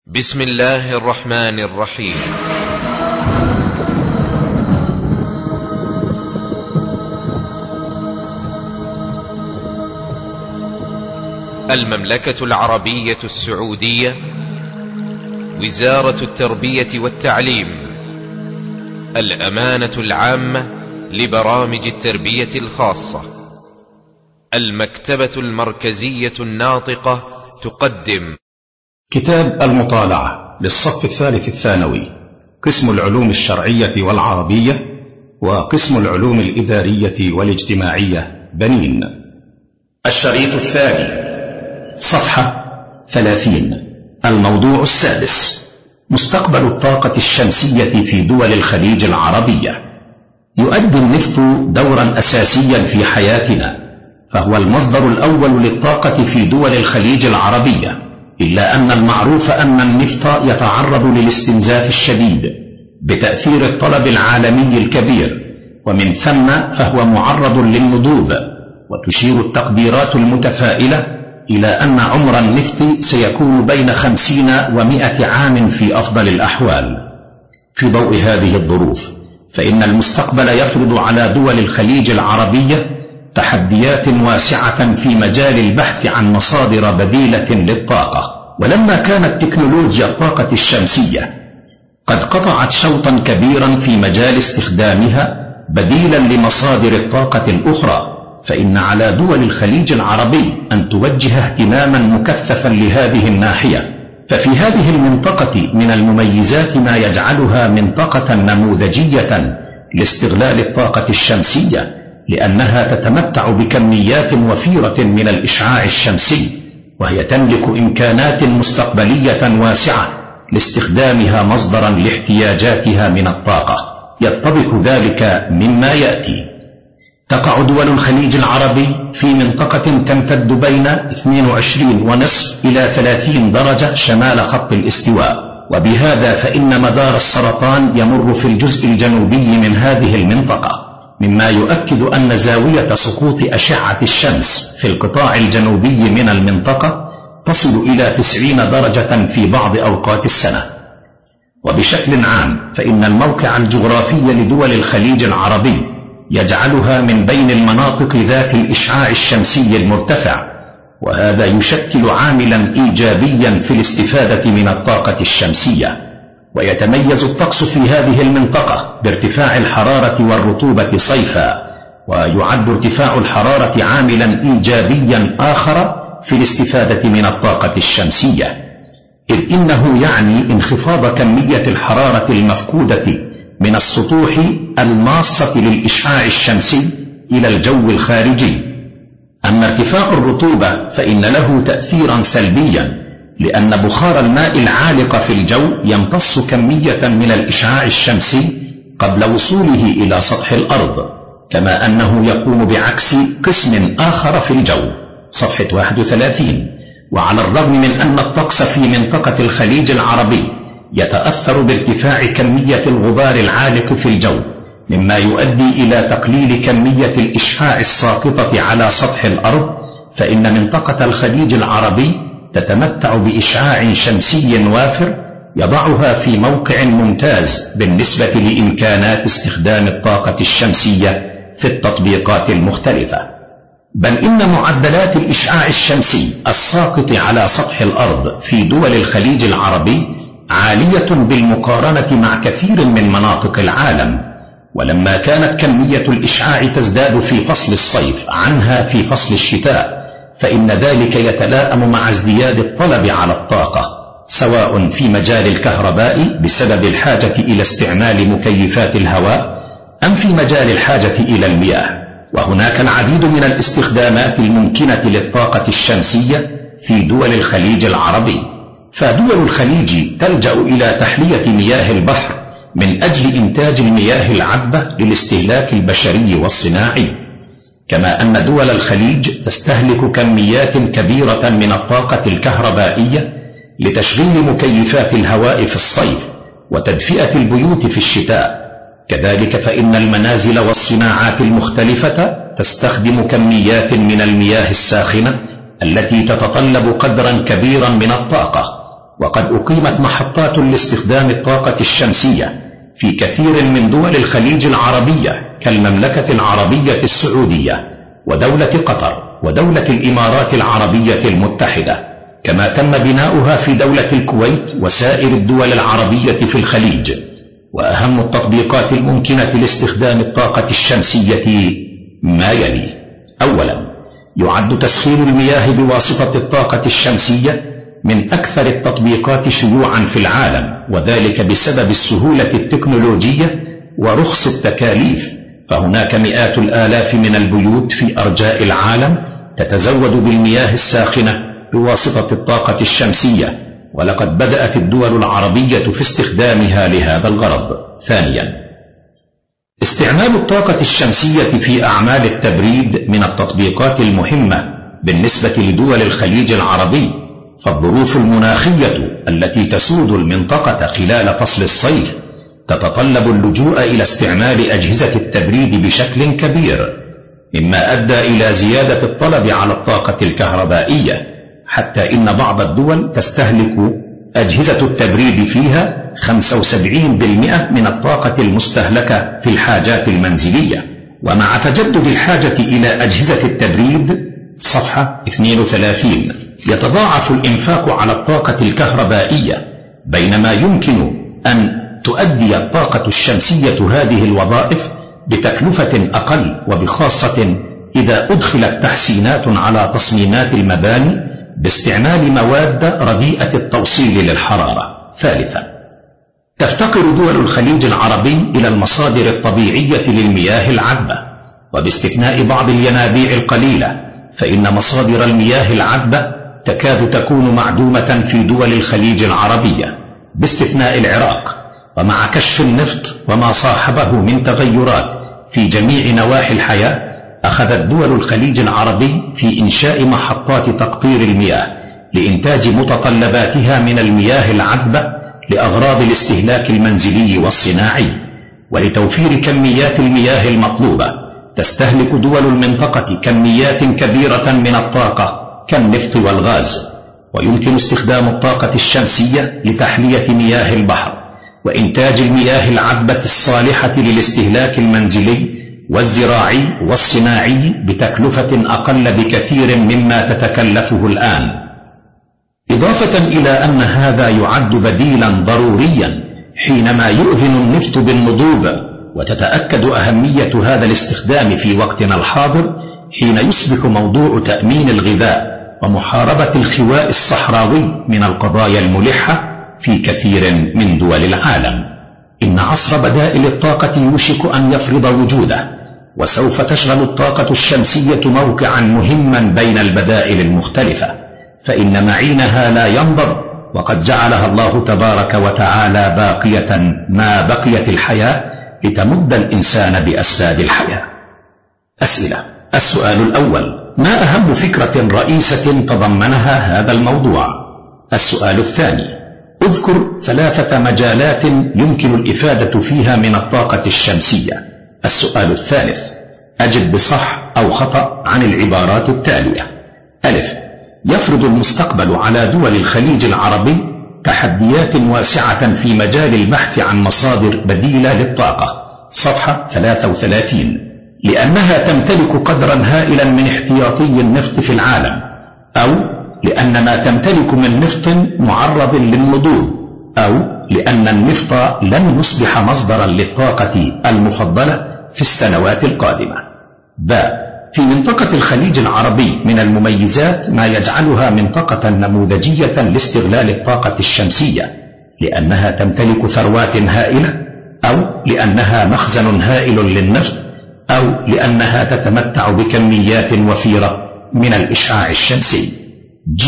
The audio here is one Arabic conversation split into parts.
بسم الله الرحمن الرحيم. المملكة العربية السعودية، وزارة التربية والتعليم، الأمانة العامة لبرامج التربية الخاصة، المكتبة المركزية الناطقة تقدم كتاب المطالعة للصف الثالث الثانوي، قسم العلوم الشرعية والعربية، وقسم العلوم الإدارية والاجتماعية بنين. الشريط الثاني، صفحة 30. الموضوع السادس: مستقبل الطاقة الشمسية في دول الخليج العربية. يؤدي النفط دورا أساسيا في حياتنا، فهو المصدر الأول للطاقة في دول الخليج العربية، إلا أن المعروف أن النفط يتعرض للاستنزاف الشديد بتأثير الطلب العالمي الكبير، ومن ثم فهو معرض للنضوب. وتشير التقديرات المتفائلة إلى أن عمر النفط سيكون بين 50 و100 عام في أفضل الأحوال. في ضوء هذه الظروف، فإن المستقبل يفرض على دول الخليج العربية تحديات واسعة في مجال البحث عن مصادر بديلة للطاقة. ولما كانت تكنولوجيا الطاقة الشمسية قد قطعت شوطا كبيرا في مجال استخدامها بديلا لمصادر الطاقة الأخرى، فإن على دول الخليج العربي أن توجه اهتماما مكثفا لهذه الناحية. ففي هذه المنطقة من المميزات ما يجعلها منطقة نموذجية لاستغلال الطاقة الشمسية، لأنها تتمتع بكميات وفيرة من الإشعاع الشمسي، وهي تملك إمكانات مستقبلية واسعة لاستخدامها مصدرا لاحتياجاتها من الطاقة. يتضح ذلك مما يأتي: تقع دول الخليج العربي في منطقة تمتد بين 22.5 إلى 30 درجة شمال خط الاستواء، وبهذا فإن مدار السرطان يمر في الجزء الجنوبي من هذه المنطقة، مما يؤكد أن زاوية سقوط أشعة الشمس في القطاع الجنوبي من المنطقة تصل إلى 90 درجة في بعض أوقات السنة. وبشكل عام فإن الموقع الجغرافي لدول الخليج العربي يجعلها من بين المناطق ذات الإشعاع الشمسي المرتفع، وهذا يشكل عاملا إيجابيا في الاستفادة من الطاقة الشمسية. ويتميز الطقس في هذه المنطقة بارتفاع الحرارة والرطوبة صيفا، ويعد ارتفاع الحرارة عاملا إيجابيا آخر في الاستفادة من الطاقة الشمسية، إذ إنه يعني انخفاض كمية الحرارة المفقودة من السطوح الماصة للإشعاع الشمسي إلى الجو الخارجي. أما ارتفاع الرطوبة فإن له تأثيرا سلبيا، لأن بخار الماء العالق في الجو يمتص كمية من الإشعاع الشمسي قبل وصوله إلى سطح الأرض، كما أنه يقوم بعكس قسم آخر في الجو. صفحة 31. وعلى الرغم من أن الطقس في منطقة الخليج العربي يتأثر بارتفاع كمية الغبار العالق في الجو، مما يؤدي إلى تقليل كمية الإشعاع الساقطة على سطح الأرض، فإن منطقة الخليج العربي تتمتع بإشعاع شمسي وافر يضعها في موقع ممتاز بالنسبة لإمكانات استخدام الطاقة الشمسية في التطبيقات المختلفة. بل إن معدلات الإشعاع الشمسي الساقط على سطح الأرض في دول الخليج العربي عالية بالمقارنة مع كثير من مناطق العالم. ولما كانت كمية الإشعاع تزداد في فصل الصيف عنها في فصل الشتاء، فإن ذلك يتلائم مع ازدياد الطلب على الطاقة، سواء في مجال الكهرباء بسبب الحاجة إلى استعمال مكيفات الهواء، أم في مجال الحاجة إلى المياه. وهناك العديد من الاستخدامات الممكنة للطاقة الشمسية في دول الخليج العربي. فدول الخليج تلجأ إلى تحلية مياه البحر من أجل إنتاج المياه العذبة للاستهلاك البشري والصناعي، كما أن دول الخليج تستهلك كميات كبيرة من الطاقة الكهربائية لتشغيل مكيفات الهواء في الصيف وتدفئة البيوت في الشتاء. كذلك فإن المنازل والصناعات المختلفة تستخدم كميات من المياه الساخنة التي تتطلب قدرا كبيرا من الطاقة، وقد أقيمت محطات لاستخدام الطاقة الشمسية في كثير من دول الخليج العربية كالمملكة العربية السعودية ودولة قطر ودولة الإمارات العربية المتحدة، كما تم بناؤها في دولة الكويت وسائر الدول العربية في الخليج. وأهم التطبيقات الممكنة لاستخدام الطاقة الشمسية ما يلي: أولا، يعد تسخين المياه بواسطة الطاقة الشمسية من أكثر التطبيقات شيوعا في العالم، وذلك بسبب السهولة التكنولوجية ورخص التكاليف، فهناك مئات الآلاف من البيوت في أرجاء العالم تتزود بالمياه الساخنة بواسطة الطاقة الشمسية، ولقد بدأت الدول العربية في استخدامها لهذا الغرض. ثانيا، استعمال الطاقة الشمسية في أعمال التبريد من التطبيقات المهمة بالنسبة لدول الخليج العربي، فالظروف المناخية التي تسود المنطقة خلال فصل الصيف تتطلب اللجوء إلى استعمال أجهزة التبريد بشكل كبير، مما أدى إلى زيادة الطلب على الطاقة الكهربائية، حتى إن بعض الدول تستهلك أجهزة التبريد فيها 75% من الطاقة المستهلكة في الحاجات المنزلية. ومع تجدد الحاجة إلى أجهزة التبريد صفحة 32 يتضاعف الإنفاق على الطاقة الكهربائية، بينما يمكن أن تؤدي الطاقة الشمسية هذه الوظائف بتكلفة أقل، وبخاصة إذا أدخلت تحسينات على تصميمات المباني باستعمال مواد رديئة التوصيل للحرارة. ثالثا، تفتقر دول الخليج العربي إلى المصادر الطبيعية للمياه العذبة، وباستثناء بعض الينابيع القليلة فإن مصادر المياه العذبة تكاد تكون معدومة في دول الخليج العربية باستثناء العراق. ومع كشف النفط وما صاحبه من تغيرات في جميع نواحي الحياة، أخذت دول الخليج العربي في إنشاء محطات تقطير المياه لإنتاج متطلباتها من المياه العذبة لأغراض الاستهلاك المنزلي والصناعي. ولتوفير كميات المياه المطلوبة تستهلك دول المنطقة كميات كبيرة من الطاقة كالنفط والغاز، ويمكن استخدام الطاقة الشمسية لتحلية مياه البحر وإنتاج المياه العذبة الصالحة للاستهلاك المنزلي والزراعي والصناعي بتكلفة أقل بكثير مما تتكلفه الآن. إضافة إلى أن هذا يعد بديلا ضروريا حينما يؤذن النفط بالنضوب، وتتأكد أهمية هذا الاستخدام في وقتنا الحاضر حين يصبح موضوع تأمين الغذاء ومحاربة الخواء الصحراوي من القضايا الملحة في كثير من دول العالم. إن عصر بدائل الطاقة يوشك أن يفرض وجوده، وسوف تشغل الطاقة الشمسية موقعا مهما بين البدائل المختلفة، فإن معينها لا ينضب، وقد جعلها الله تبارك وتعالى باقية ما بقيت الحياة لتمد الإنسان بأسباب الحياة. أسئلة. السؤال الأول: ما أهم فكرة رئيسة تضمنها هذا الموضوع؟ السؤال الثاني: اذكر 3 مجالات يمكن الإفادة فيها من الطاقة الشمسية. السؤال الثالث: أجب بصح أو خطأ عن العبارات التالية. ألف: يفرض المستقبل على دول الخليج العربي تحديات واسعة في مجال البحث عن مصادر بديلة للطاقة. صفحة 33. لأنها تمتلك قدرا هائلا من احتياطي النفط في العالم، أو لأن ما تمتلك من نفط معرض للنضوب، أو لأن النفط لن يصبح مصدرا للطاقة المفضلة في السنوات القادمة. ب: في منطقة الخليج العربي من المميزات ما يجعلها منطقة نموذجية لاستغلال الطاقة الشمسية، لأنها تمتلك ثروات هائلة، أو لأنها مخزن هائل للنفط، أو لأنها تتمتع بكميات وفيرة من الإشعاع الشمسي. ج: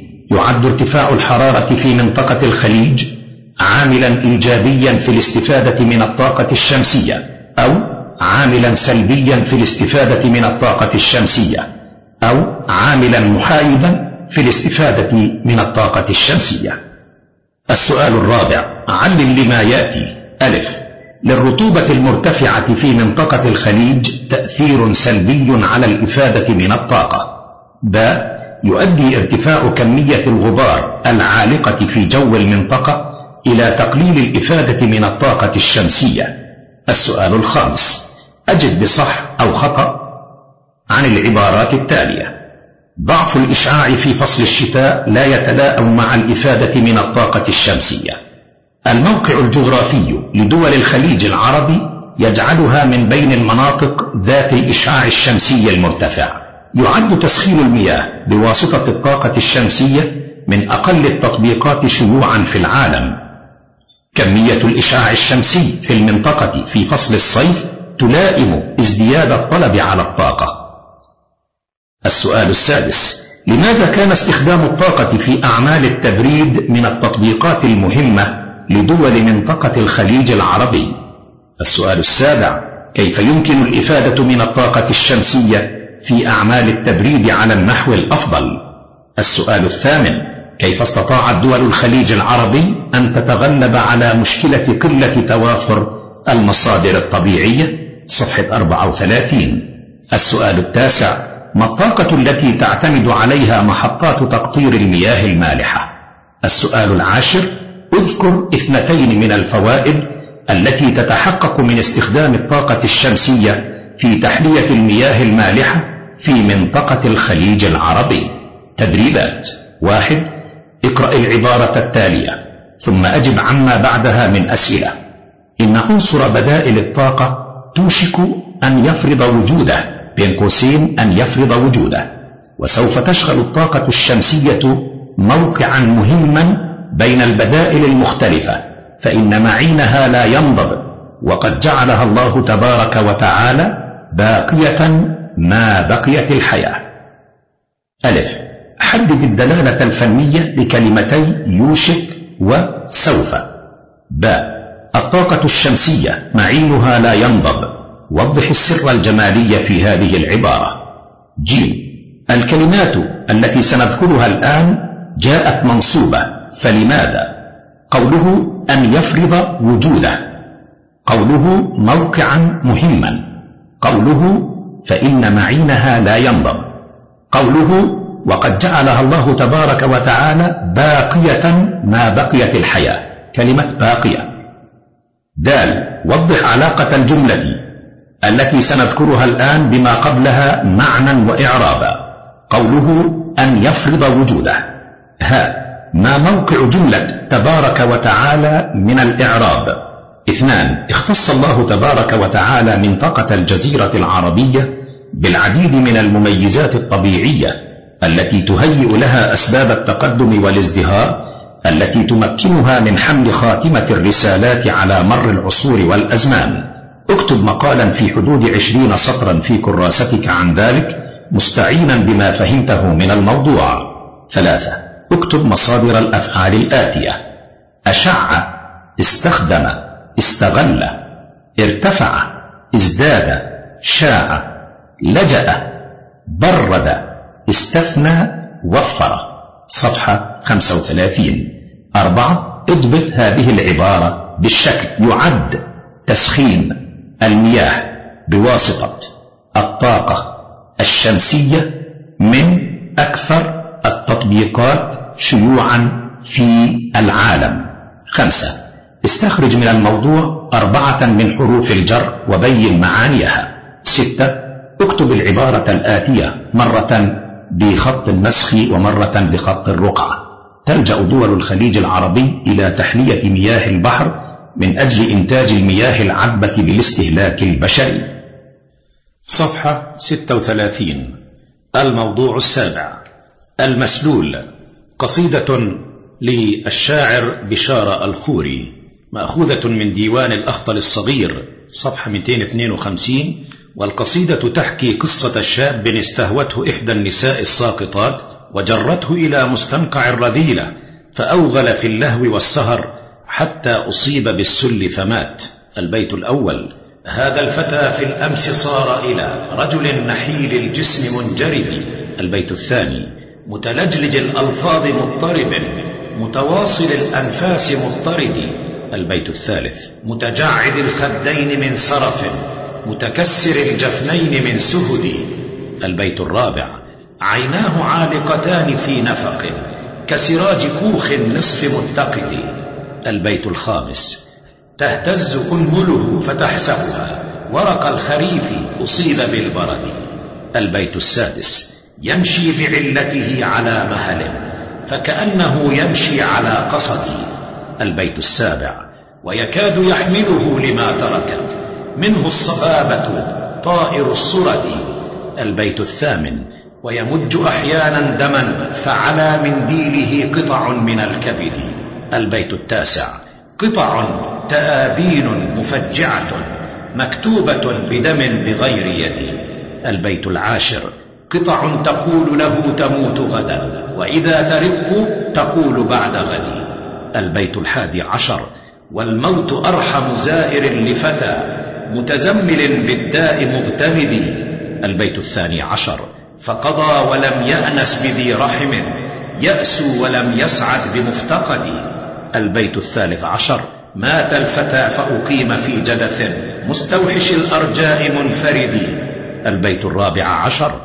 يعد ارتفاع الحرارة في منطقة الخليج عاملا إيجابيا في الاستفادة من الطاقة الشمسية، أو عاملا سلبيا في الاستفادة من الطاقة الشمسية، أو عاملا محايدا في الاستفادة من الطاقة الشمسية. السؤال الرابع: علل لما يأتي. ألف: للرطوبة المرتفعة في منطقة الخليج تأثير سلبي على الإفادة من الطاقة. ب: يؤدي ارتفاع كمية الغبار العالقة في جو المنطقة إلى تقليل الإفادة من الطاقة الشمسية. السؤال الخامس، أجب بصح أو خطأ عن العبارات التالية: ضعف الإشعاع في فصل الشتاء لا يتلائم مع الإفادة من الطاقة الشمسية. الموقع الجغرافي لدول الخليج العربي يجعلها من بين المناطق ذات الإشعاع الشمسي المرتفع. يعد تسخين المياه بواسطة الطاقة الشمسية من أقل التطبيقات شيوعا في العالم. كمية الإشعاع الشمسي في المنطقة في فصل الصيف تلائم ازدياد الطلب على الطاقة. السؤال السادس، لماذا كان استخدام الطاقة في أعمال التبريد من التطبيقات المهمة لدول منطقة الخليج العربي؟ السؤال السابع، كيف يمكن الإفادة من الطاقة الشمسية في أعمال التبريد على النحو الأفضل؟ السؤال الثامن، كيف استطاعت دول الخليج العربي أن تتغلب على مشكلة قلة توافر المصادر الطبيعية؟ صفحة 34. السؤال التاسع، ما الطاقة التي تعتمد عليها محطات تقطير المياه المالحة؟ السؤال العاشر، اذكر 2 من الفوائد التي تتحقق من استخدام الطاقة الشمسية في تحلية المياه المالحة في منطقة الخليج العربي. تدريبات: 1. اقرأ العبارة التالية ثم أجب عما بعدها من أسئلة. إن عنصر بدائل الطاقة توشك أن يفرض وجوده، بين قوسين أن يفرض وجوده، وسوف تشغل الطاقة الشمسية موقعا مهما بين البدائل المختلفة، فإن معينها لا ينضب، وقد جعلها الله تبارك وتعالى باقية ما بقيت الحياة. ألف، حدد الدلالة الفنية لكلمتي يوشك وسوف. باء، الطاقة الشمسية معينها لا ينضب، وضح السر الجمالي في هذه العبارة. جيم، الكلمات التي سنذكرها الآن جاءت منصوبة، فلماذا؟ قوله أن يفرض وجوده، قوله موقعا مهما، قوله فإن معينها لا ينضب، قوله وقد جعلها الله تبارك وتعالى باقية ما بقيت الحياة، كلمة باقية. دال، وضح علاقة الجملة التي سنذكرها الآن بما قبلها معنى وإعرابا، قوله أن يفرض وجوده. ها، ما موقع جملة تبارك وتعالى من الإعراب؟ 2. اختص الله تبارك وتعالى منطقة الجزيرة العربية بالعديد من المميزات الطبيعية التي تهيئ لها أسباب التقدم والازدهار التي تمكنها من حمل خاتمة الرسالات على مر العصور والأزمان. اكتب مقالا في حدود 20 سطرا في كراستك عن ذلك مستعينا بما فهمته من الموضوع. 3. اكتب مصادر الأفعال الآتية: أشع، استخدم، استغل، ارتفع، ازداد، شاع، لجأ، برد، استثنى، وفر. صفحة 35. 4. اضبط هذه العبارة بالشكل: يعد تسخين المياه بواسطة الطاقة الشمسية من أكثر التطبيقات شيوعا في العالم. 5. استخرج من الموضوع 4 من حروف الجر وبين معانيها. 6. اكتب العبارة الآتية مرة بخط النسخ ومرة بخط الرقعة. تلجأ دول الخليج العربي إلى تحلية مياه البحر من أجل إنتاج المياه العذبة بالاستهلاك البشري. صفحة 36. الموضوع السابع: المسلول، قصيدة للشاعر بشار الخوري، مأخوذة من ديوان الأخطل الصغير، صفحة 252. والقصيدة تحكي قصة شاب استهوته إحدى النساء الساقطات وجرته إلى مستنقع الرذيلة، فأوغل في اللهو والسهر حتى أصيب بالسل فمات. البيت الأول: هذا الفتى في الأمس صار إلى رجل نحيل الجسم منجرد. البيت الثاني: متلجلج الألفاظ مضطرب، متواصل الأنفاس مضطرد. البيت الثالث: متجعد الخدين من سرف، متكسر الجفنين من سهد. البيت الرابع: عيناه عالقتان في نفق كسراج كوخ نصف متقد. البيت الخامس: تهتز أنمله فتحسبها ورق الخريف أصيب بالبرد. البيت السادس: يمشي بعلته على مهل فكأنه يمشي على قصد. البيت السابع: ويكاد يحمله لما ترك منه الصبابة طائر الصرد. البيت الثامن: ويمج أحيانا دما فعلى منديله قطع من الكبد. البيت التاسع: قطع تآبين مفجعة مكتوبة بدم بغير يد. البيت العاشر: قطع تقول له تموت غدا وإذا ترق تقول بعد غد. البيت الحادي عشر: والموت أرحم زائر لفتى متزمل بالداء مغتمد. البيت الثاني عشر: فقضى ولم يأنس بذي رحم يأسو ولم يسعد بمفتقد. البيت الثالث عشر: مات الفتى فأقيم في جدث مستوحش الأرجاء منفرد. البيت الرابع عشر: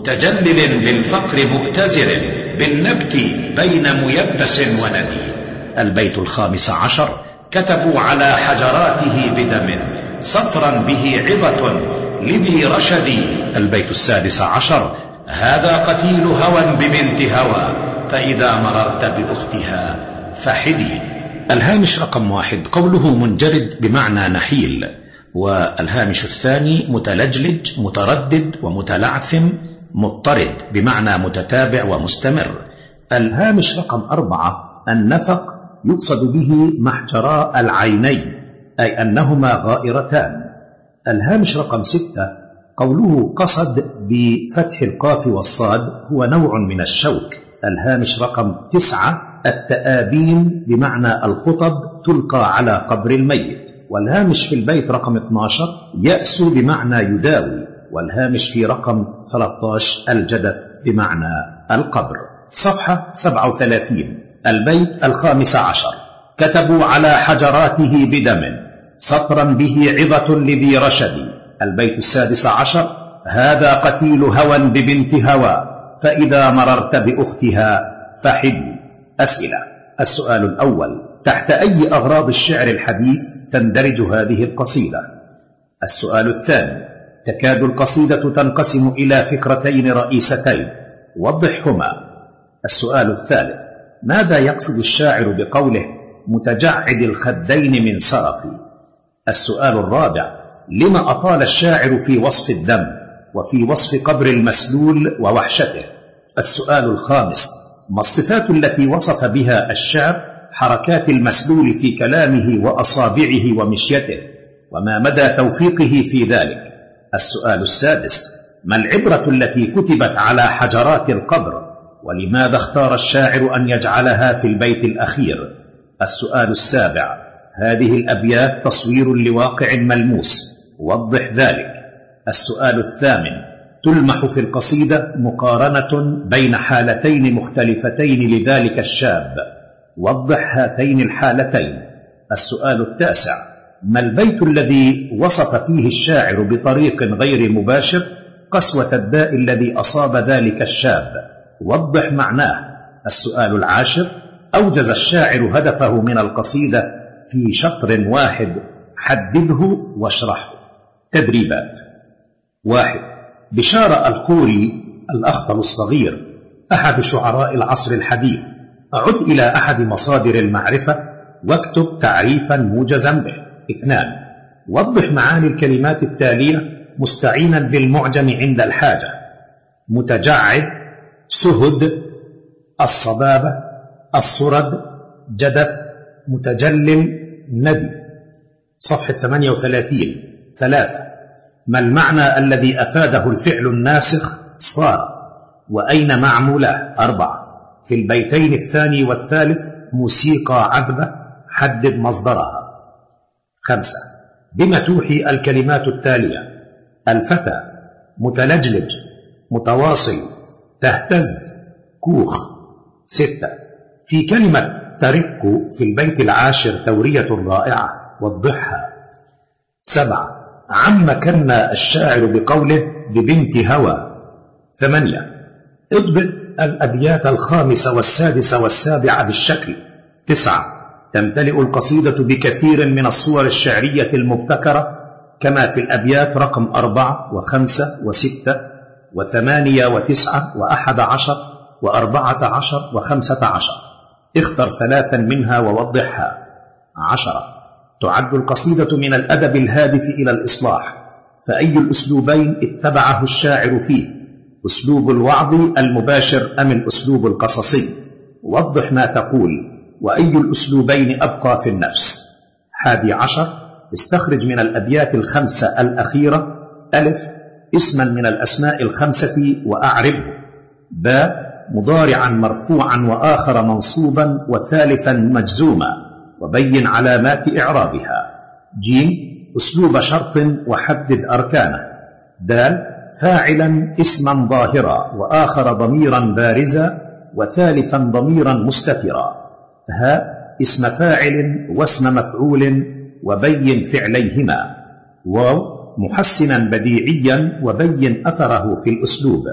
متجلل بالفقر مؤتزر بالنبت بين ميبس وندي. البيت الخامس عشر: كتبوا على حجراته بدم سطرا به عظة لذي رشد. البيت السادس عشر: هذا قتيل هوى ببنت هوى فإذا مررت بأختها فحدي. الهامش رقم 1: قوله منجرد بمعنى نحيل، والهامش الثاني متلجلج متردد ومتلعثم مضطرد بمعنى متتابع ومستمر. الهامش رقم 4: النفق يقصد به محجراء العينين أي أنهما غائرتان. الهامش رقم 6: قوله قصد بفتح القاف والصاد هو نوع من الشوك. الهامش رقم 9: التآبين بمعنى الخطب تلقى على قبر الميت. والهامش في البيت رقم 12: يأسو بمعنى يداوي. والهامش في رقم 13: الجدث بمعنى القبر. صفحة 37. البيت الخامس عشر: كتبوا على حجراته بدم سطرا به عظة لذي رشد. البيت السادس عشر: هذا قتيل هوى ببنت هوى فإذا مررت بأختها فحدي. أسئلة. السؤال الأول: تحت أي أغراض الشعر الحديث تندرج هذه القصيدة؟ السؤال الثاني: تكاد القصيدة تنقسم إلى فكرتين رئيستين، وضحهما. السؤال الثالث: ماذا يقصد الشاعر بقوله متجعد الخدين من سرف؟ السؤال الرابع: لما أطال الشاعر في وصف الدم وفي وصف قبر المسلول ووحشته؟ السؤال الخامس: ما الصفات التي وصف بها الشعر حركات المسلول في كلامه وأصابعه ومشيته، وما مدى توفيقه في ذلك؟ السؤال السادس: ما العبرة التي كتبت على حجرات القبر، ولماذا اختار الشاعر أن يجعلها في البيت الأخير؟ السؤال السابع: هذه الأبيات تصوير لواقع ملموس، وضح ذلك. السؤال الثامن: تلمح في القصيدة مقارنة بين حالتين مختلفتين لذلك الشاب، وضح هاتين الحالتين. السؤال التاسع: ما البيت الذي وصف فيه الشاعر بطريق غير مباشر قسوة الداء الذي أصاب ذلك الشاب، وضح معناه. السؤال العاشر: أوجز الشاعر هدفه من القصيدة في شطر واحد، حدده واشرحه. تدريبات. 1. بشار الخوري الأخطل الصغير أحد شعراء العصر الحديث. أعد إلى أحد مصادر المعرفة واكتب تعريفا موجزا به. 2. وضح معاني الكلمات التالية مستعينا بالمعجم عند الحاجة: متجعد، سهد، الصبابة، الصرد، جدث، متجلل، ندي. صفحة 38. 3. ما المعنى الذي أفاده الفعل الناسخ صار، وأين معموله؟ 4. في البيتين الثاني والثالث موسيقى عذبة، حدد مصدرها. 5. بما توحي الكلمات التالية: الفتى، متلجلج، متواصل، تهتز، كوخ. 6. في كلمة ترق في البيت العاشر تورية رائعة، وضحها. 7. عم كنا الشاعر بقوله ببنت هوى. 8. اضبط الأبيات 5 و6 و7 بالشكل. 9. تمتلئ القصيدة بكثير من الصور الشعرية المبتكرة كما في الأبيات رقم 4 و5 و6 و8 و9 و11 و14 و15. اختر 3 منها ووضحها. 10. تعد القصيدة من الأدب الهادف إلى الإصلاح، فأي الأسلوبين اتبعه الشاعر فيه؟ أسلوب الوعظ المباشر أم الأسلوب القصصي؟ وضح ما تقول، وأي الأسلوبين أبقى في النفس؟ 11. استخرج من الأبيات 5 الأخيرة: أ. اسما من الأسماء 5 وأعربه. ب. مضارعا مرفوعا وآخر منصوبا وثالثا مجزوما وبين علامات إعرابها. ج. أسلوب شرط وحدد أركانه. د. فاعلا اسما ظاهرا وآخر ضميرا بارزا وثالثا ضميرا مستترا. ه. اسم فاعل واسم مفعول وبين فعليهما. واو. محسنا بديعيا وبين أثره في الأسلوب.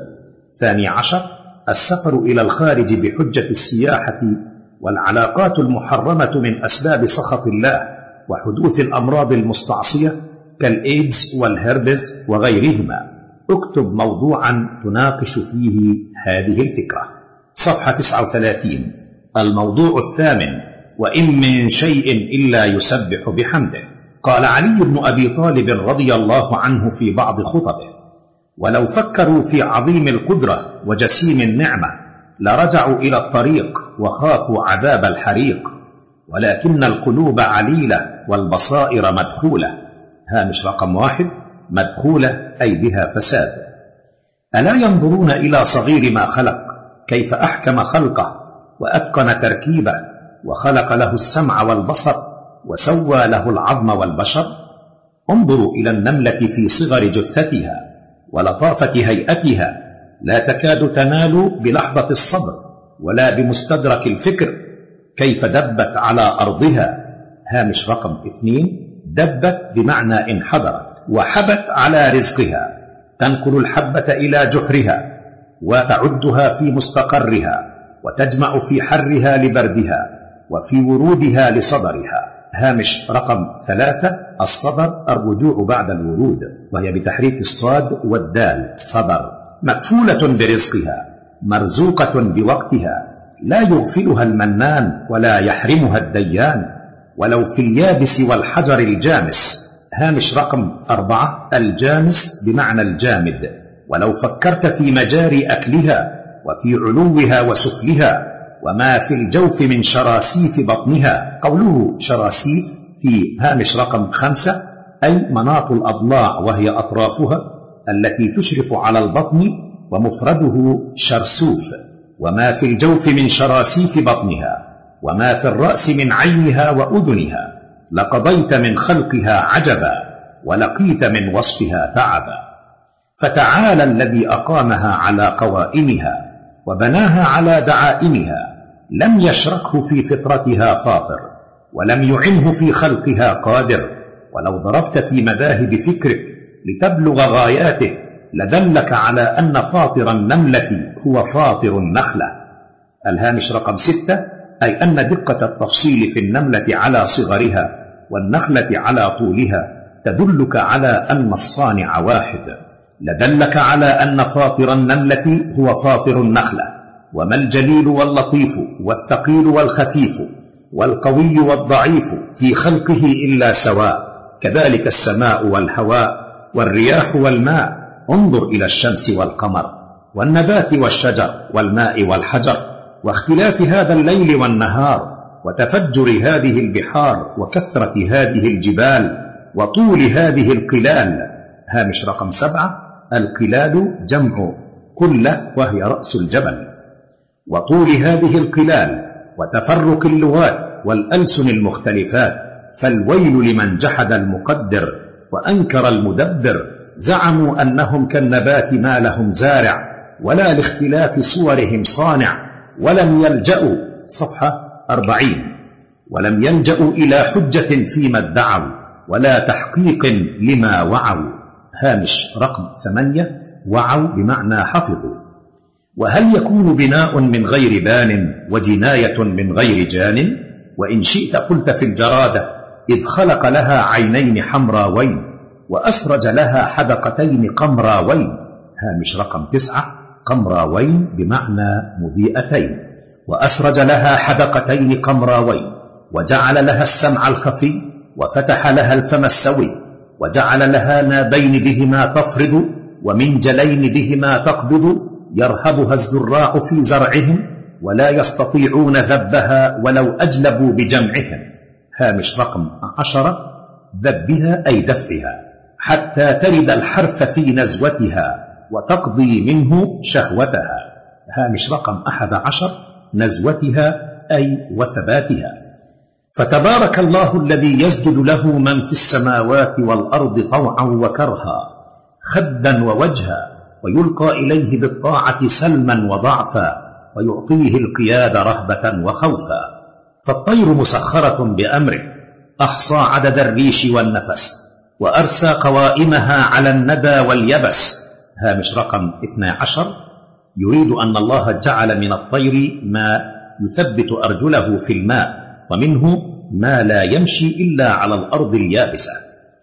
12. السفر إلى الخارج بحجة السياحة والعلاقات المحرمة من أسباب سخط الله وحدوث الأمراض المستعصية كالإيدز والهربز وغيرهما. اكتب موضوعا تناقش فيه هذه الفكرة. صفحة 39. الموضوع 8: وإن من شيء إلا يسبح بحمده. قال علي بن أبي طالب رضي الله عنه في بعض خطبه: ولو فكروا في عظيم القدرة وجسيم النعمة لرجعوا إلى الطريق وخافوا عذاب الحريق، ولكن القلوب عليلة والبصائر مدخولة. هامش رقم 1: مدخولة أي بها فساد. ألا ينظرون إلى صغير ما خلق كيف أحكم خلقه وأتقن تركيبه وخلق له السمع والبصر وسوى له العظم والبشر؟ انظروا إلى النملة في صغر جثتها ولطافة هيئتها، لا تكاد تنال بلحظة الصبر ولا بمستدرك الفكر كيف دبت على أرضها. هامش رقم 2: دبت بمعنى انحدرت. وحبت على رزقها، تنقل الحبة إلى جحرها وتعدها في مستقرها وتجمع في حرها لبردها وفي ورودها لصدرها. هامش رقم 3: الصدر الرجوع بعد الورود، وهي بتحريك الصاد والدال صدر. مكفولة برزقها، مرزوقة بوقتها، لا يغفلها المنان ولا يحرمها الديان ولو في اليابس والحجر الجامس. هامش رقم 4: الجامس بمعنى الجامد، ولو فكرت في مجاري أكلها وفي علوها وسفلها وما في الجوف من شراسيف بطنها. قوله شراسيف في هامش رقم 5 أي مناط الأضلاع وهي أطرافها التي تشرف على البطن، ومفرده شرسوف. وما في الجوف من شراسيف بطنها وما في الرأس من عينها وأذنها، لقضيت من خلقها عجبا ولقيت من وصفها تعبا. فتعالى الذي أقامها على قوائمها وبناها على دعائمها، لم يشركه في فطرتها فاطر ولم يعنه في خلقها قادر. ولو ضربت في مذاهب فكرك لتبلغ غاياته لدلك على أن فاطر النملة هو فاطر النخلة. الهامش رقم 6 أي أن دقة التفصيل في النملة على صغرها والنخلة على طولها تدلك على أن الصانع واحد. لدلك على أن فاطر النملة هو فاطر النخلة. وما الجليل واللطيف والثقيل والخفيف والقوي والضعيف في خلقه إلا سواء، كذلك السماء والهواء والرياح والماء. انظر إلى الشمس والقمر والنبات والشجر والماء والحجر، واختلاف هذا الليل والنهار، وتفجر هذه البحار، وكثرة هذه الجبال، وطول هذه القلال. هامش رقم 7 القلال جمع قلة وهي رأس الجبل. وطول هذه القلال وتفرق اللغات والألسن المختلفات. فالويل لمن جحد المقدر وأنكر المدبر. زعموا أنهم كالنبات ما لهم زارع ولا لاختلاف صورهم صانع، ولم يلجأوا صفحة 40 ولم يلجأوا إلى حجة فيما ادعوا ولا تحقيق لما وعوا. هامش رقم 8 وعوا بمعنى حفظوا. وهل يكون بناء من غير بان وجناية من غير جان؟ وإن شئت قلت في الجرادة إذ خلق لها عينين حمراوين وأسرج لها حدقتين قمراوين. هامش رقم 9. قمراوين بمعنى مضيئتين، وأسرج لها حدقتين قمراوين، وجعل لها السمع الخفي، وفتح لها الفم السوي، وجعل لها نابين بهما تفرض، ومنجلين بهما تقبض، يرهبها الزراع في زرعهم، ولا يستطيعون ذبها ولو أجلبوا بجمعهم. هامش رقم 10. ذبها أي دفعها، حتى ترد الحرث في نزوتها وتقضي منه شهوتها. هامش رقم 11. نزوتها أي وثباتها. فتبارك الله الذي يسجد له من في السماوات والأرض طوعا وكرها، خدا ووجها، ويلقى إليه بالطاعة سلما وضعفا، ويعطيه القياد رهبة وخوفا. فالطير مسخرة بأمره، أحصى عدد الريش والنفس، وأرسى قوائمها على الندى واليبس. هامش رقم 12. يريد أن الله جعل من الطير ما يثبت أرجله في الماء، ومنه ما لا يمشي إلا على الأرض اليابسة.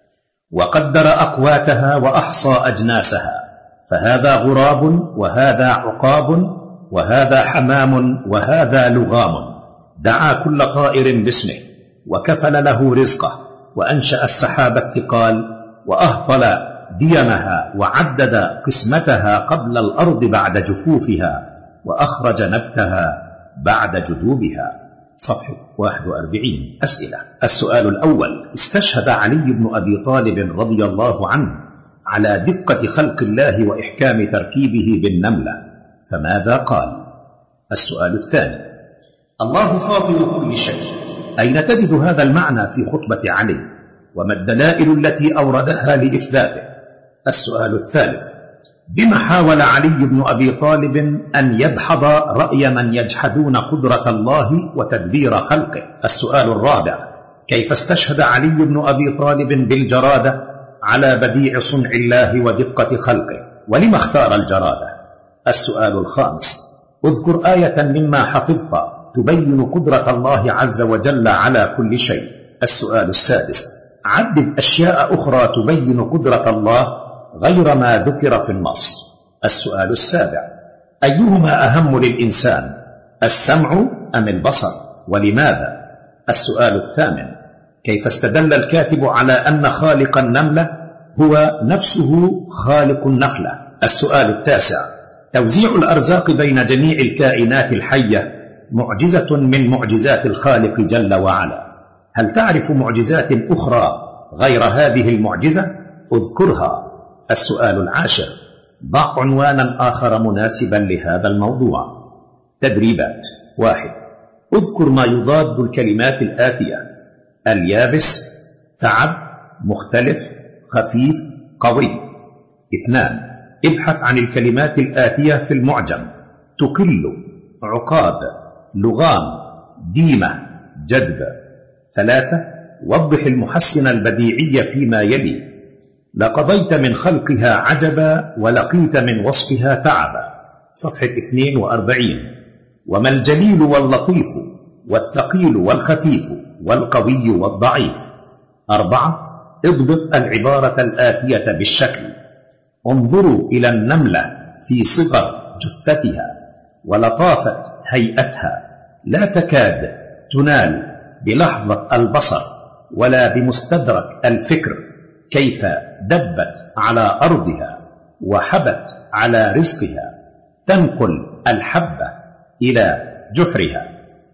وقدر أقواتها وأحصى أجناسها، فهذا غراب وهذا عقاب وهذا حمام وهذا لغام. دعا كل طائر باسمه، وكفل له رزقه، وأنشأ السحاب الثقال، وأهطل ديمها، وعدد قسمتها قبل الأرض بعد جفوفها، وأخرج نبتها بعد جذوبها. صفحة 41. أسئلة. السؤال الأول: استشهد علي بن أبي طالب رضي الله عنه على دقة خلق الله وإحكام تركيبه بالنملة، فماذا قال؟ السؤال الثاني: الله فاطر كل شيء، أين تجد هذا المعنى في خطبة علي؟ وما الدلائل التي أوردها لإثباته؟ السؤال الثالث: بما حاول علي بن أبي طالب أن يدحض رأي من يجحدون قدرة الله وتدبير خلقه؟ السؤال الرابع: كيف استشهد علي بن أبي طالب بالجرادة على بديع صنع الله ودقة خلقه؟ ولم اختار الجرادة؟ السؤال الخامس: اذكر آية مما حفظت تبين قدرة الله عز وجل على كل شيء. السؤال السادس: عدد أشياء أخرى تبين قدرة الله غير ما ذكر في النص. السؤال السابع: أيهما أهم للإنسان، السمع أم البصر، ولماذا؟ السؤال الثامن: كيف استدل الكاتب على أن خالق النملة هو نفسه خالق النخلة؟ السؤال التاسع: توزيع الأرزاق بين جميع الكائنات الحية معجزة من معجزات الخالق جل وعلا، هل تعرف معجزات أخرى غير هذه المعجزة؟ اذكرها. السؤال العاشر: ضع عنوانا آخر مناسبا لهذا الموضوع. تدريبات. 1. اذكر ما يضاد الكلمات الآتية: اليابس، تعب، مختلف، خفيف، قوي. 2. ابحث عن الكلمات الآتية في المعجم: تقل، عقاب، لغام، ديمة، جدب. 3. وضح المحسن البديعي فيما يلي: لقضيت من خلقها عجبا ولقيت من وصفها تعبا. صفحة 42. وما الجليل واللطيف والثقيل والخفيف والقوي والضعيف. 4. اضبط العبارة الآتية بالشكل: انظروا إلى النملة في صغر جثتها ولطافة هيئتها، لا تكاد تنال بلحظة البصر ولا بمستدرك الفكر، كيف دبت على أرضها وحبت على رزقها، تنقل الحبة إلى جحرها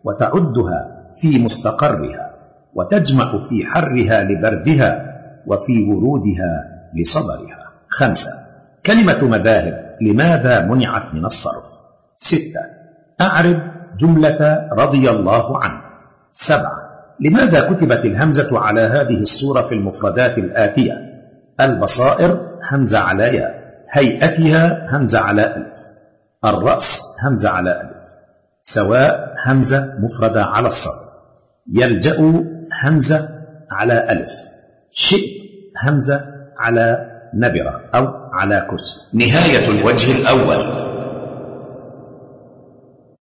وتعدها في مستقرها، وتجمع في حرها لبردها وفي ورودها لصبرها. 5. كلمة مذاهب، لماذا منعت من الصرف؟ 6. أعرب جملة رضي الله عنه. 7. لماذا كتبت الهمزة على هذه الصورة في المفردات الآتية: البصائر همزة على ياء، هيئتها همزة على ألف، الرأس همزة على ألف، سواء همزة مفردة على الصدر، يلجأ همزة على ألف، شئت همزة على نبرة أو على كرسي. نهاية الوجه الأول.